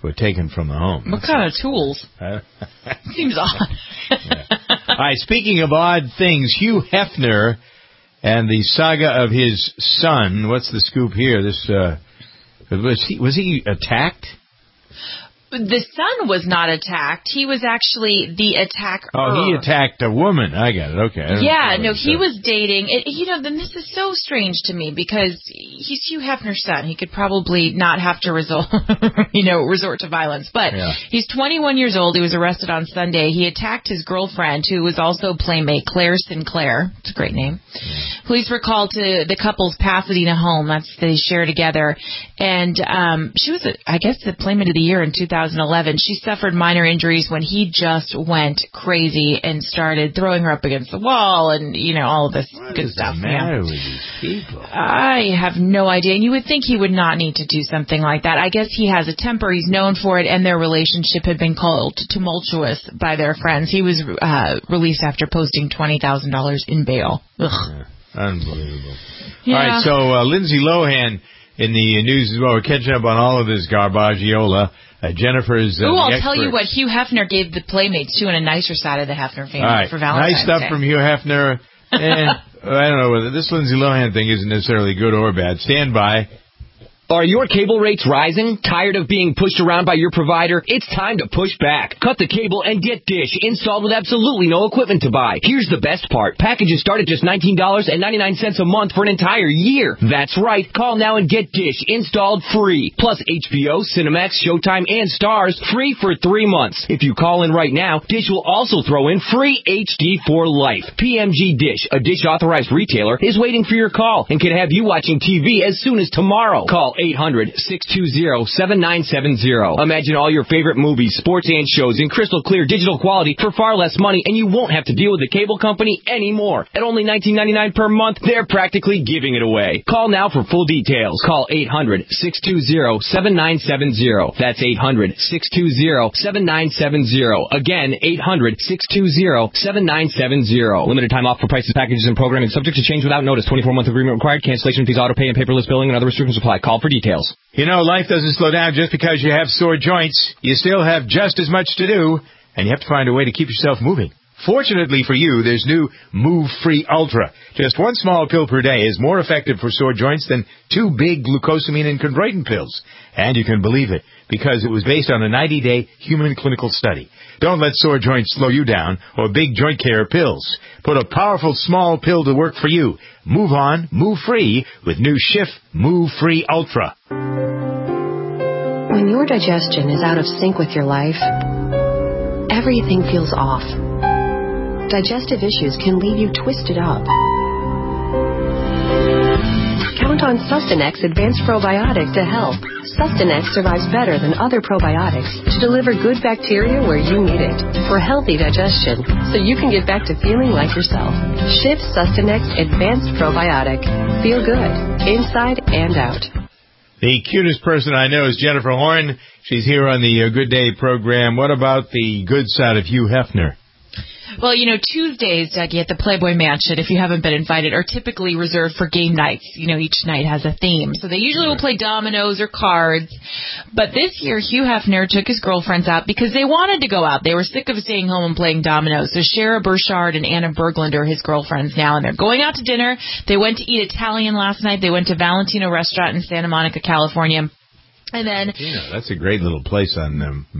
A: were taken from the home.
B: What kind of tools? Seems odd.
A: All right, speaking of odd things, Hugh Hefner and the saga of his son. What's the scoop here? This was he attacked?
B: The son was not attacked. He was actually the attacker.
A: Oh, he attacked a woman. I got it. Okay.
B: Yeah, no, he was dating. Then this is so strange to me because he's Hugh Hefner's son. He could probably not have to resort to violence. But he's 21 years old. He was arrested on Sunday. He attacked his girlfriend, who was also Playmate, Claire Sinclair. It's a great name. Police were called to the couple's Pasadena home. They share together. And she was, I guess, the Playmate of the Year in 2011. She suffered minor injuries when he just went crazy and started throwing her up against the wall and, all of this good stuff.
A: What's the matter with these people?
B: I have no idea. And you would think he would not need to do something like that. I guess he has a temper. He's known for it, and their relationship had been called tumultuous by their friends. He was released after posting $20,000 in bail. Ugh.
A: Yeah, unbelievable.
B: Yeah.
A: All right, so Lindsay Lohan in the news as well. We're catching up on all of this garbagiola. Jennifer's
B: I'll tell you what Hugh Hefner gave the Playmates, too, on a nicer side of the Hefner family for Valentine's
A: Nice stuff
B: Day.
A: from Hugh Hefner. And I don't know whether this Lindsay Lohan thing isn't necessarily good or bad. Stand by.
I: Are your cable rates rising? Tired of being pushed around by your provider? It's time to push back. Cut the cable and get Dish installed with absolutely no equipment to buy. Here's the best part. Packages start at just $19.99 a month for an entire year. That's right. Call now and get Dish installed free. Plus HBO, Cinemax, Showtime, and Stars free for 3 months. If you call in right now, Dish will also throw in free HD for life. PMG Dish, a Dish authorized retailer, is waiting for your call and can have you watching TV as soon as tomorrow. Call 800-620-7970. Imagine all your favorite movies, sports, and shows in crystal clear digital quality for far less money, and you won't have to deal with the cable company anymore. At only $19.99 per month, they're practically giving it away. Call now for full details. Call 800-620-7970. That's 800-620-7970. Again, 800-620-7970. Limited time offer for prices, packages, and programming subject to change without notice. 24-month agreement required. Cancellation fees, auto pay, and paperless billing and other restrictions apply. Call for details.
A: Life doesn't slow down just because you have sore joints. You still have just as much to do, and you have to find a way to keep yourself moving. Fortunately for you, there's new Move Free Ultra. Just one small pill per day is more effective for sore joints than 2 big glucosamine and chondroitin pills. And you can believe it, because it was based on a 90-day human clinical study. Don't let sore joints slow you down or big joint care pills. Put a powerful small pill to work for you. Move on, move free with new Schiff Move Free Ultra.
Q: When your digestion is out of sync with your life, everything feels off. Digestive issues can leave you twisted up. Count on Sustanex Advanced Probiotic to help. Sustanex survives better than other probiotics to deliver good bacteria where you need it for healthy digestion, so you can get back to feeling like yourself. Schiff Sustanex Advanced Probiotic. Feel good, inside and out.
A: The cutest person I know is Jennifer Horn. She's here on the Good Day program. What about the good side of Hugh Hefner?
B: Well, Tuesdays, Dougie, at the Playboy Mansion, if you haven't been invited, are typically reserved for game nights. Each night has a theme. So they usually will play dominoes or cards. But this year, Hugh Hefner took his girlfriends out because they wanted to go out. They were sick of staying home and playing dominoes. So Shara Burchard and Anna Berglund are his girlfriends now, and they're going out to dinner. They went to eat Italian last night. They went to Valentino Restaurant in Santa Monica, California. And then...
A: that's a great little place on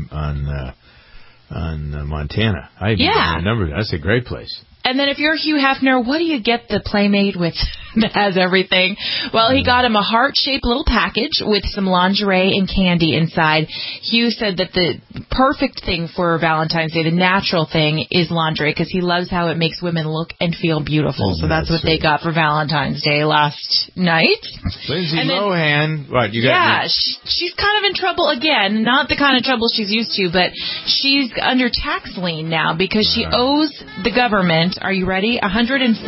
A: Montana. I remember that. That's a great place.
B: And then if you're Hugh Hefner, what do you get the Playmate with that has everything? Well, he got him a heart-shaped little package with some lingerie and candy inside. Hugh said that the perfect thing for Valentine's Day, the natural thing, is lingerie because he loves how it makes women look and feel beautiful. So that's what they got for Valentine's Day last night.
A: Lindsay Lohan. What, you got?
B: Yeah, she's kind of in trouble again. Not the kind of trouble she's used to, but she's under tax lien now because she owes the government, are you ready? $140,000.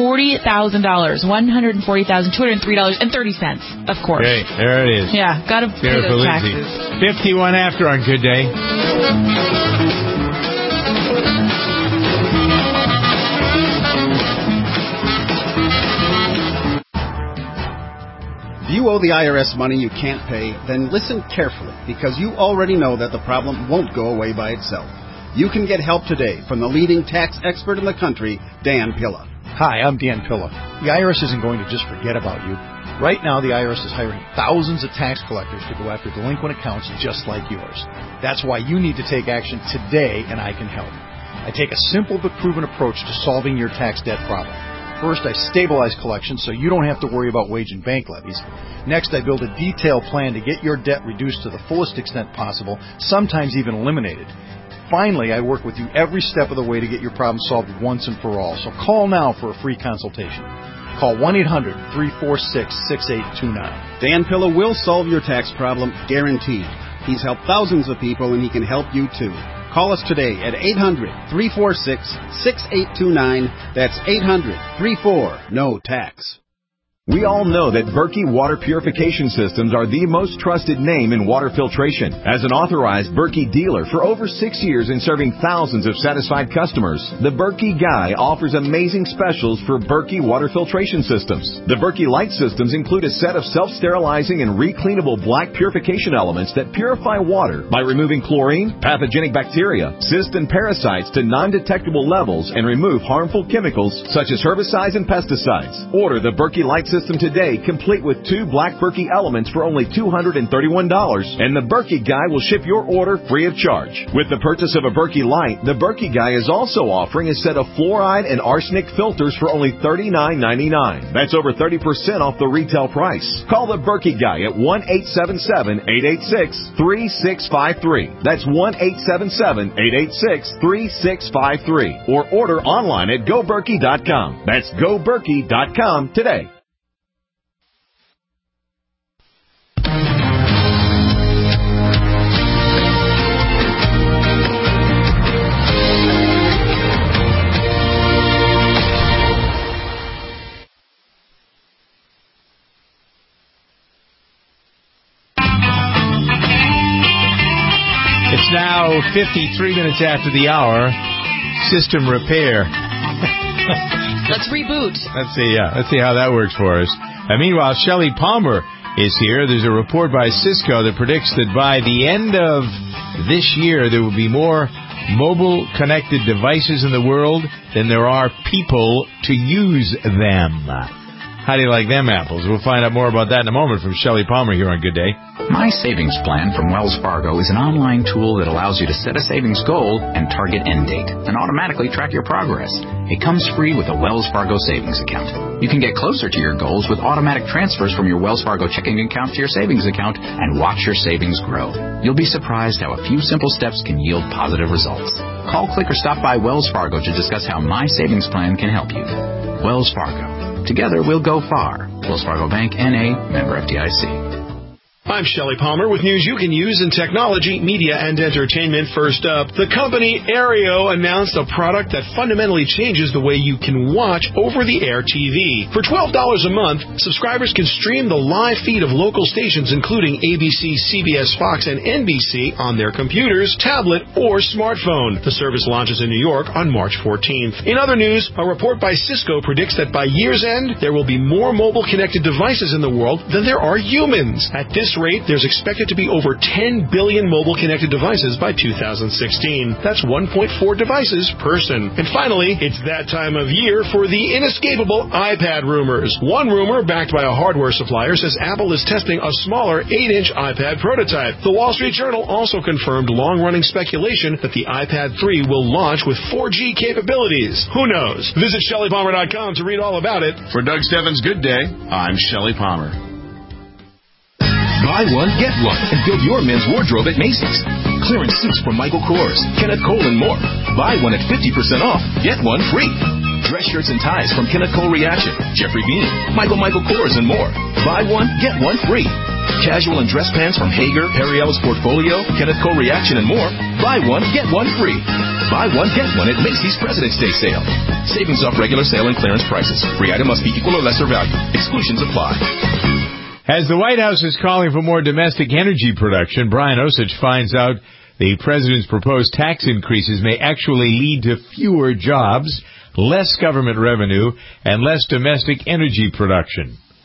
B: $140,203.30, of course.
A: Okay, there it is.
B: Yeah, got to pay those taxes.
A: 51 after on Good Day.
D: you owe the IRS money you can't pay, then listen carefully, because you already know that the problem won't go away by itself. You can get help today from the leading tax expert in the country, Dan Pilla.
E: Hi, I'm Dan Pilla. The IRS isn't going to just forget about you. Right now, the IRS is hiring thousands of tax collectors to go after delinquent accounts just like yours. That's why you need to take action today, and I can help. I take a simple but proven approach to solving your tax debt problem. First, I stabilize collections so you don't have to worry about wage and bank levies. Next, I build a detailed plan to get your debt reduced to the fullest extent possible, sometimes even eliminated. Finally, I work with you every step of the way to get your problem solved once and for all. So call now for a free consultation. Call 1-800-346-6829.
D: Dan Pilla will solve your tax problem, guaranteed. He's helped thousands of people, and he can help you too. Call us today at 800-346-6829. That's 800-34-NO-TAX.
S: We all know that Berkey Water Purification Systems are the most trusted name in water filtration. As an authorized Berkey dealer for over 6 years and serving thousands of satisfied customers, the Berkey Guy offers amazing specials for Berkey Water Filtration Systems. The Berkey Light Systems include a set of self-sterilizing and recleanable black purification elements that purify water by removing chlorine, pathogenic bacteria, cysts, and parasites to non-detectable levels and remove harmful chemicals such as herbicides and pesticides. Order the Berkey Light System today, complete with 2 black Berkey elements for only $231, and the Berkey Guy will ship your order free of charge. With the purchase of a Berkey Light, the Berkey Guy is also offering a set of fluoride and arsenic filters for only $39.99. That's over 30% off the retail price. Call the Berkey Guy at 1-877-886-3653. That's 1-877-886-3653. Or order online at GoBerkey.com. That's GoBerkey.com today.
A: It's now 53 minutes after the hour. System repair.
B: Let's reboot.
A: Let's see how that works for us. And meanwhile, Shelley Palmer is here. There's a report by Cisco that predicts that by the end of this year, there will be more mobile connected devices in the world than there are people to use them. How do you like them apples? We'll find out more about that in a moment from Shelley Palmer here on Good Day.
Y: My Savings Plan from Wells Fargo is an online tool that allows you to set a savings goal and target end date and automatically track your progress. It comes free with a Wells Fargo savings account. You can get closer to your goals with automatic transfers from your Wells Fargo checking account to your savings account and watch your savings grow. You'll be surprised how a few simple steps can yield positive results. Call, click, or stop by Wells Fargo to discuss how My Savings Plan can help you. Wells Fargo. Together we'll go far. Wells Fargo Bank, N.A., member FDIC.
T: I'm Shelley Palmer with news you can use in technology, media, and entertainment. First up, the company Aereo announced a product that fundamentally changes the way you can watch over-the-air TV. For $12 a month, subscribers can stream the live feed of local stations including ABC, CBS, Fox, and NBC on their computers, tablet, or smartphone. The service launches in New York on March 14th. In other news, a report by Cisco predicts that by year's end, there will be more mobile-connected devices in the world than there are humans. At this rate, there's expected to be over 10 billion mobile connected devices by 2016. That's 1.4 devices per person. And finally, it's that time of year for the inescapable iPad rumors. One rumor, backed by a hardware supplier, says Apple is testing a smaller 8-inch iPad prototype. The Wall Street Journal also confirmed long-running speculation that the iPad 3 will launch with 4G capabilities. Who knows? Visit ShelleyPalmer.com to read all about it.
X: For Doug Stebbins' Good Day, I'm Shelley Palmer. Buy one, get one, and build your men's wardrobe at Macy's. Clearance suits from Michael Kors, Kenneth Cole, and more. Buy one at 50% off, get one free. Dress shirts and ties from Kenneth Cole Reaction, Jeffrey Beam, Michael Kors, and more. Buy one, get one free. Casual and dress pants from Hager, Perry Ellis Portfolio, Kenneth Cole Reaction, and more. Buy one, get one free. Buy one, get one at Macy's President's Day sale. Savings off regular sale and clearance prices. Free item must be equal or lesser value. Exclusions apply.
A: As the White House is calling for more domestic energy production, Brian Osich finds out the president's proposed tax increases may actually lead to fewer jobs, less government revenue, and less domestic energy production.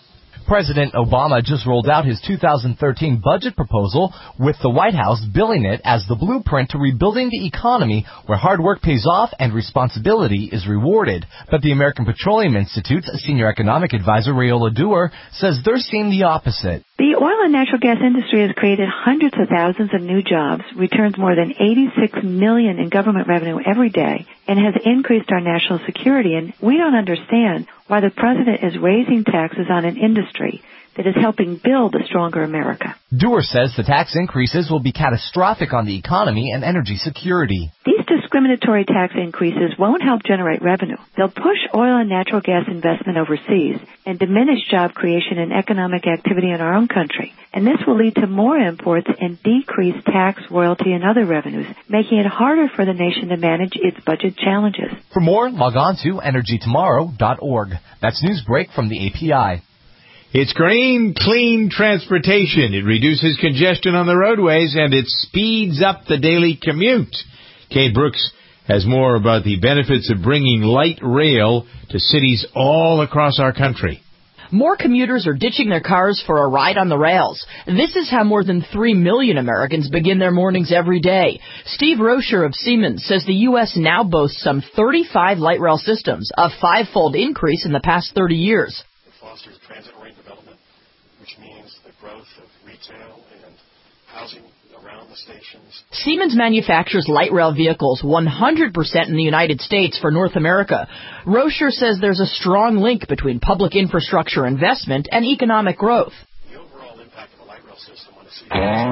H: President Obama just rolled out his 2013 budget proposal, with the White House billing it as the blueprint to rebuilding the economy where hard work pays off and responsibility is rewarded. But the American Petroleum Institute's senior economic advisor, Rayola Dewar, says they're seeing the opposite.
N: The oil and natural gas industry has created hundreds of thousands of new jobs, returns more than $86 million in government revenue every day, and has increased our national security. And we don't understand why the president is raising taxes on an industry that is helping build a stronger America.
H: Dewar says the tax increases will be catastrophic on the economy and energy security.
N: These discriminatory tax increases won't help generate revenue. They'll push oil and natural gas investment overseas and diminish job creation and economic activity in our own country. And this will lead to more imports and decreased tax, royalty, and other revenues, making it harder for the nation to manage its budget challenges.
H: For more, log on to energytomorrow.org. That's Newsbreak from the API.
A: It's green, clean transportation. It reduces congestion on the roadways, and it speeds up the daily commute. Kay Brooks has more about the benefits of bringing light rail to cities all across our country.
U: More commuters are ditching their cars for a ride on the rails. This is how more than 3 million Americans begin their mornings every day. Steve Rocher of Siemens says the U.S. now boasts some 35 light rail systems, a 5-fold increase in the past 30 years.
V: It fosters transit-oriented development, which means the growth of retail and housing around the stations.
U: Siemens manufactures light rail vehicles 100% in the United States for North America. Rocher says there's a strong link between public infrastructure investment and economic growth.
V: The overall impact of a light rail system on a city.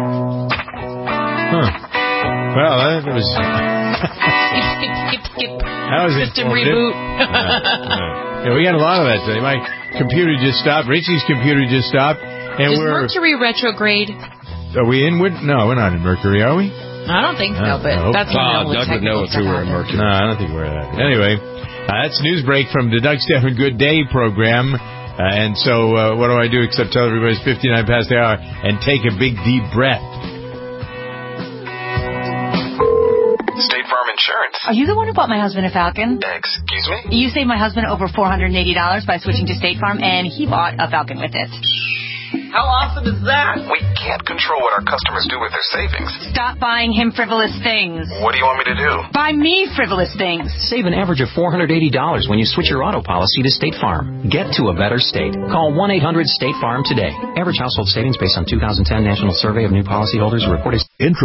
A: Well, that was...
B: skip.
A: That was
B: System reboot.
A: Yeah, we got a lot of that today. My computer just stopped. Richie's computer just stopped. And
B: Is Mercury retrograde?
A: Are we in? No, we're not in Mercury, are we?
B: I don't think so, but that's
A: Doug would know if we were in Mercury. No, I don't think we're that. Anyway, that's Newsbreak from the Doug Stephan Good Day program. And so what do I do except tell everybody it's 59 past the hour and take a big, deep breath.
W: State Farm Insurance.
Z: Are you the one who bought my husband a Falcon?
W: Excuse me?
Z: You saved my husband over $480 by switching to State Farm, and he bought a Falcon with it.
W: How awesome is that? We can't control what our customers do with their savings.
Z: Stop buying him frivolous things.
W: What do you want me to do?
Z: Buy me frivolous things.
L: Save an average of $480 when you switch your auto policy to State Farm. Get to a better state. Call 1-800-STATE-FARM today. Average household savings based on 2010 National Survey of New Policyholders reported.